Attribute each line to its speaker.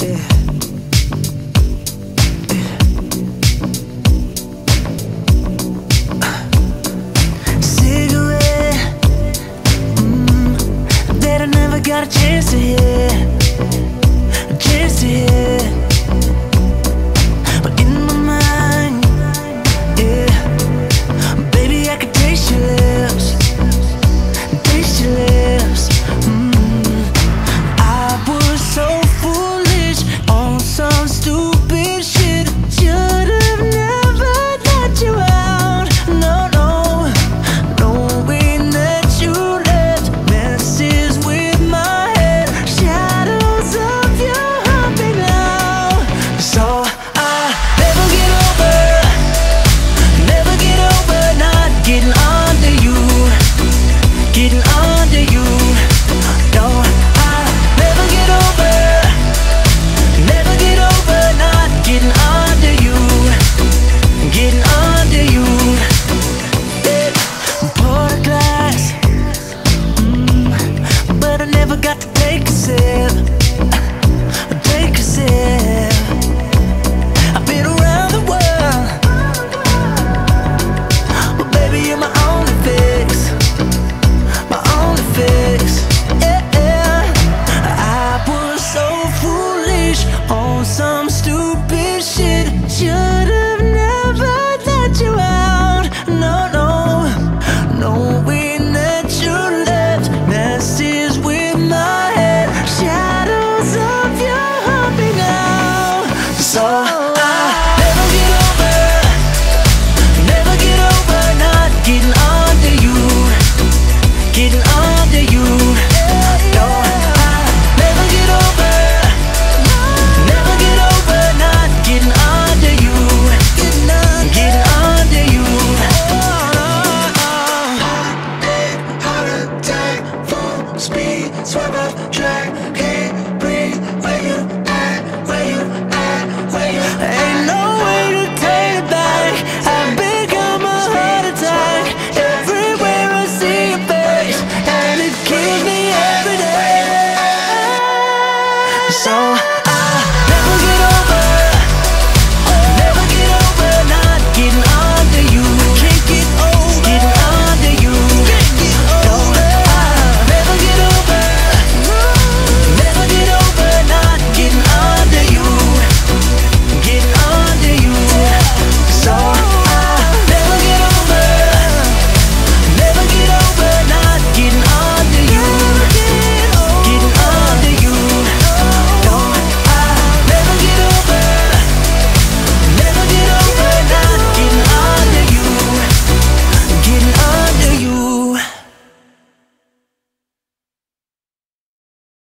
Speaker 1: Got a chance to hear, a chance to hear. But in my mind, yeah, baby, I can taste your lips, taste your lips. I was so foolish on some stupid shit. Should've never let you out. No, no, knowing that you left messes with my head. Shadows of you haunting now. So I never get over not getting under you, getting under you. No, I never get over not getting under you, getting under you. Yeah, poured a glass, but I never got to take a sip, take a sip. I've been around the world, but baby, you're my only fix, my only fix. Yeah, yeah. I was so foolish on some stupid shit. Should've never let you out. No, no, knowing that you left messes with my head. Shadows of you haunt me now. So I never get over not getting under you, getting under you. No, I never get over not getting under you, getting under you.
Speaker 2: Heart attack, full speed, swerve off track.